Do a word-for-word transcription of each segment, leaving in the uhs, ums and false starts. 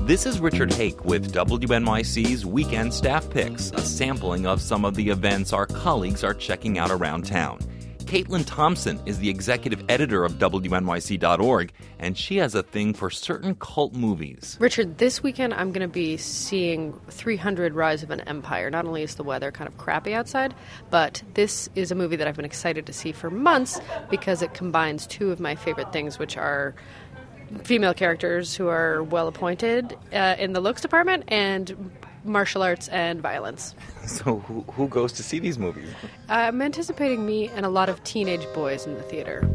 This is Richard Hake with W N Y C's Weekend Staff Picks, a sampling of some of the events our colleagues are checking out around town. Caitlin Thompson is the executive editor of W N Y C dot org, and she has a thing for certain cult movies. Richard, this weekend I'm going to be seeing three hundred Rise of an Empire. Not only is the weather kind of crappy outside, but this is a movie that I've been excited to see for months because it combines two of my favorite things, which are female characters who are well appointed uh, in the looks department and martial arts and violence. So who, who goes to see these movies? I'm anticipating me and a lot of teenage boys in the theater.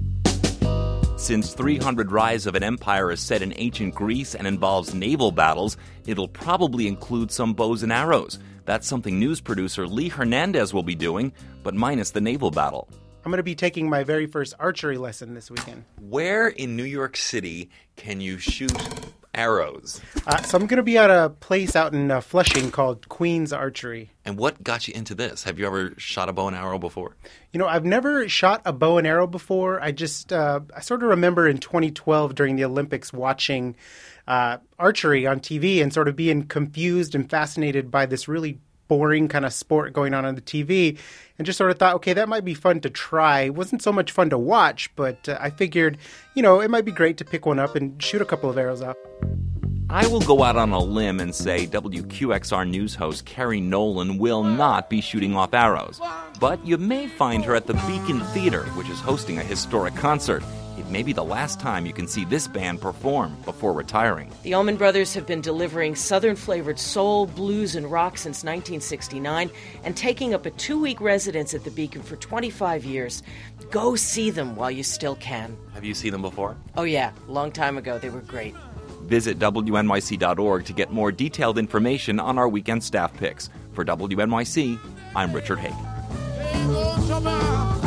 Since three hundred Rise of an Empire is set in ancient Greece and involves naval battles, it'll probably include some bows and arrows. That's something news producer Lee Hernandez will be doing, but minus the naval battle. I'm going to be taking my very first archery lesson this weekend. Where in New York City can you shoot arrows? Uh, so I'm going to be at a place out in uh, Flushing called Queen's Archery. And what got you into this? Have you ever shot a bow and arrow before? You know, I've never shot a bow and arrow before. I just, uh, I sort of remember in twenty twelve during the Olympics watching uh, archery on T V and sort of being confused and fascinated by this really boring kind of sport going on on the T V, and just sort of thought, okay, that might be fun to try. It wasn't so much fun to watch, but uh, I figured, you know, it might be great to pick one up and shoot a couple of arrows off. I will go out on a limb and say W Q X R news host Carrie Nolan will not be shooting off arrows. But you may find her at the Beacon Theater, which is hosting a historic concert. It may be the last time you can see this band perform before retiring. The Allman Brothers have been delivering Southern-flavored soul, blues, and rock since nineteen sixty-nine and taking up a two-week residence at the Beacon for twenty-five years. Go see them while you still can. Have you seen them before? Oh, yeah. A long time ago. They were great. Visit W N Y C dot org to get more detailed information on our weekend staff picks. For W N Y C, I'm Richard Hake.